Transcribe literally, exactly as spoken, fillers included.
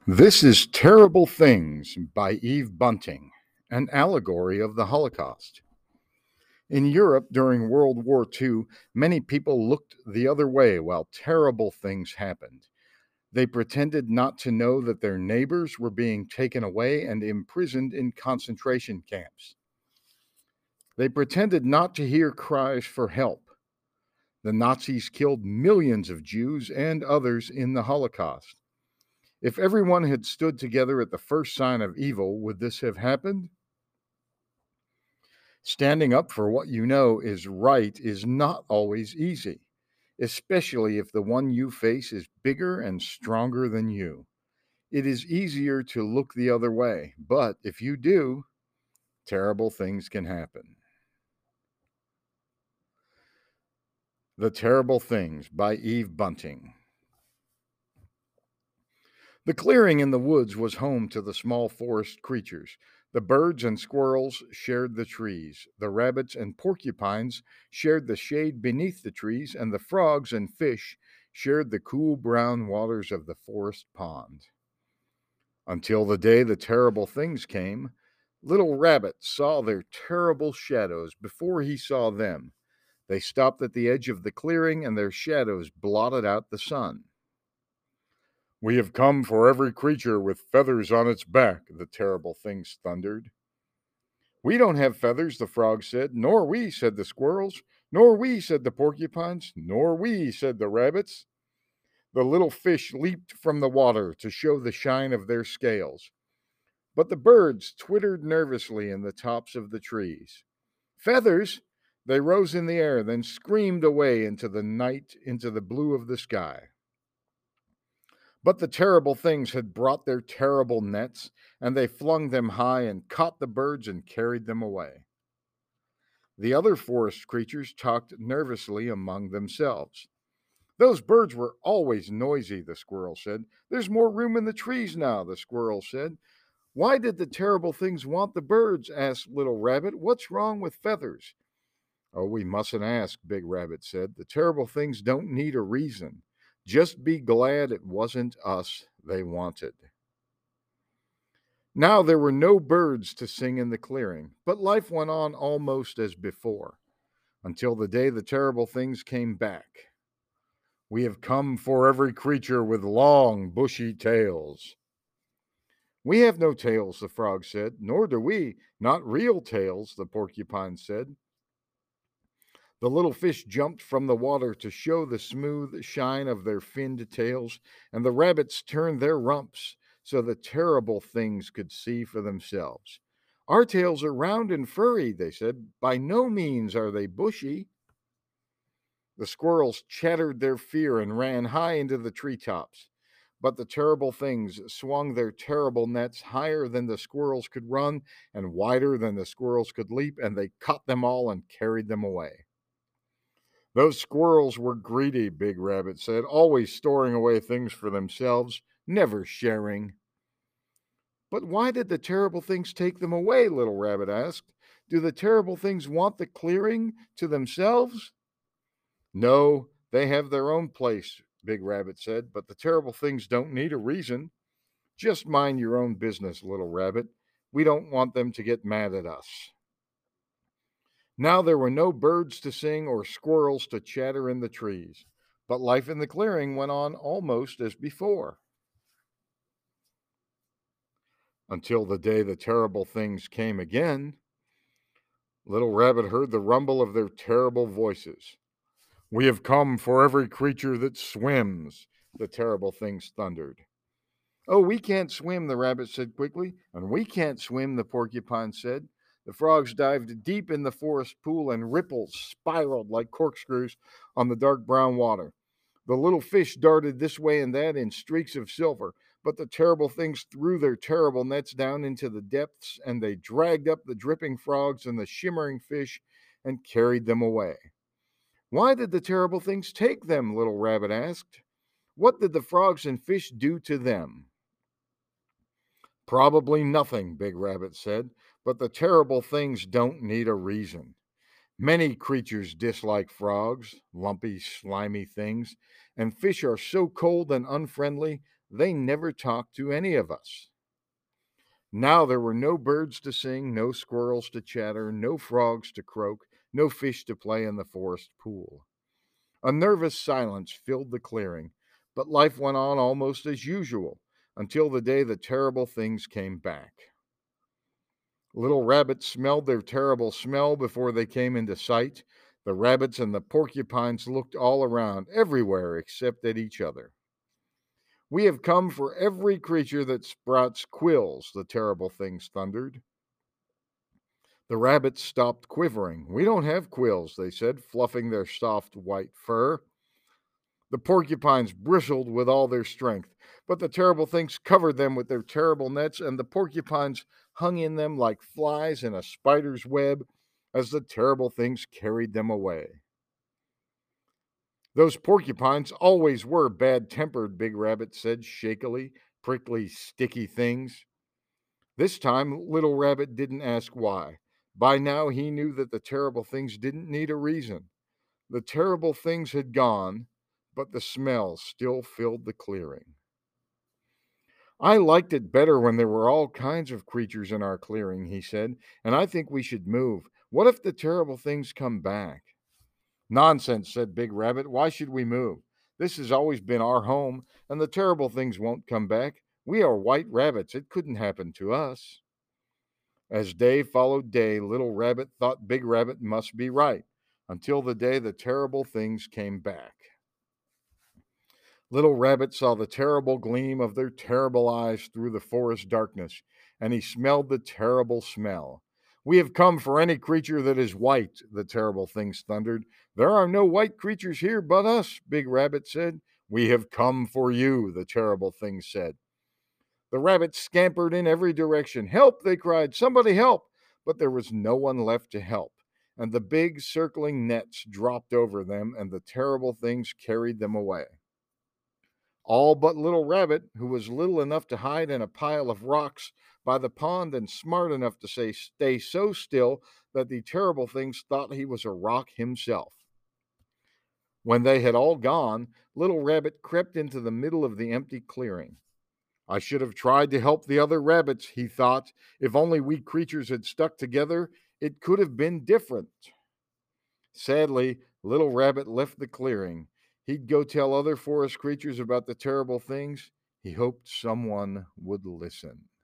This is Terrible Things by Eve Bunting, an allegory of the Holocaust. In Europe during World War Two, many people looked the other way while terrible things happened. They pretended not to know that their neighbors were being taken away and imprisoned in concentration camps. They pretended not to hear cries for help. The Nazis killed millions of Jews and others in the Holocaust. If everyone had stood together at the first sign of evil, would this have happened? Standing up for what you know is right is not always easy, especially if the one you face is bigger and stronger than you. It is easier to look the other way, but if you do, terrible things can happen. The Terrible Things by Eve Bunting. The clearing in the woods was home to the small forest creatures. The birds and squirrels shared the trees. The rabbits and porcupines shared the shade beneath the trees, and the frogs and fish shared the cool brown waters of the forest pond. Until the day the terrible things came, little Rabbit saw their terrible shadows before he saw them. They stopped at the edge of the clearing, and their shadows blotted out the sun. "We have come for every creature with feathers on its back," the terrible things thundered. "We don't have feathers," the frogs said. "Nor we," said the squirrels. "Nor we," said the porcupines. "Nor we," said the rabbits. The little fish leaped from the water to show the shine of their scales. But the birds twittered nervously in the tops of the trees. "Feathers!" They rose in the air, then screamed away into the night, into the blue of the sky. But the terrible things had brought their terrible nets, and they flung them high and caught the birds and carried them away. The other forest creatures talked nervously among themselves. "Those birds were always noisy," the squirrel said. "There's more room in the trees now," the squirrel said. "Why did the terrible things want the birds?" asked Little Rabbit. "What's wrong with feathers?" "Oh, we mustn't ask," Big Rabbit said. "The terrible things don't need a reason. Just be glad it wasn't us they wanted." Now there were no birds to sing in the clearing, but life went on almost as before, until the day the terrible things came back. "We have come for every creature with long, bushy tails." "We have no tails," the frog said. "Nor do we. Not real tails," the porcupine said. The little fish jumped from the water to show the smooth shine of their finned tails, and the rabbits turned their rumps so the terrible things could see for themselves. "Our tails are round and furry," they said. "By no means are they bushy." The squirrels chattered their fear and ran high into the treetops. But the terrible things swung their terrible nets higher than the squirrels could run and wider than the squirrels could leap, and they caught them all and carried them away. "Those squirrels were greedy," Big Rabbit said, "always storing away things for themselves, never sharing." "But why did the terrible things take them away?" Little Rabbit asked. "Do the terrible things want the clearing to themselves?" "No, they have their own place," Big Rabbit said, "but the terrible things don't need a reason. Just mind your own business, Little Rabbit. We don't want them to get mad at us." Now there were no birds to sing or squirrels to chatter in the trees, but life in the clearing went on almost as before. Until the day the terrible things came again, Little Rabbit heard the rumble of their terrible voices. "We have come for every creature that swims," the terrible things thundered. "Oh, we can't swim," the rabbit said quickly. "And we can't swim," the porcupine said. The frogs dived deep in the forest pool, and ripples spiraled like corkscrews on the dark brown water. The little fish darted this way and that in streaks of silver, but the terrible things threw their terrible nets down into the depths, and they dragged up the dripping frogs and the shimmering fish and carried them away. "Why did the terrible things take them?" Little Rabbit asked. "What did the frogs and fish do to them?" "Probably nothing," Big Rabbit said, "but the terrible things don't need a reason. Many creatures dislike frogs, lumpy, slimy things, and fish are so cold and unfriendly, They never talked to any of us. Now there were no birds to sing, no squirrels to chatter, no frogs to croak, no fish to play in the forest pool. A nervous silence filled the clearing, but life went on almost as usual until the day the terrible things came back. Little rabbits smelled their terrible smell before they came into sight. The rabbits and the porcupines looked all around, everywhere except at each other. We have come for every creature that sprouts quills, the terrible things thundered. The rabbits stopped quivering. We don't have quills, they said, fluffing their soft white fur. The porcupines bristled with all their strength, but the terrible things covered them with their terrible nets, and the porcupines hung in them like flies in a spider's web as the terrible things carried them away. Those porcupines always were bad tempered, Big Rabbit said shakily, prickly, sticky things. This time, Little Rabbit didn't ask why. By now, he knew that the terrible things didn't need a reason. The terrible things had gone, but the smell still filled the clearing. I liked it better when there were all kinds of creatures in our clearing, he said, and I think we should move. What if the terrible things come back? Nonsense, said Big Rabbit. Why should we move? This has always been our home, and the terrible things won't come back. We are white rabbits. It couldn't happen to us. As day followed day, Little Rabbit thought Big Rabbit must be right, until the day the terrible things came back. Little Rabbit saw the terrible gleam of their terrible eyes through the forest darkness, and he smelled the terrible smell. We have come for any creature that is white, the terrible things thundered. There are no white creatures here but us, Big Rabbit said. We have come for you, the terrible things said. The rabbits scampered in every direction. Help, they cried. Somebody help. But there was no one left to help, and the big circling nets dropped over them, and the terrible things carried them away. All but Little Rabbit, who was little enough to hide in a pile of rocks by the pond and smart enough to say, stay so still that the terrible things thought he was a rock himself. When they had all gone, Little Rabbit crept into the middle of the empty clearing. I should have tried to help the other rabbits, he thought. If only we creatures had stuck together, it could have been different. Sadly, Little Rabbit left the clearing. He'd go tell other forest creatures about the terrible things. He hoped someone would listen.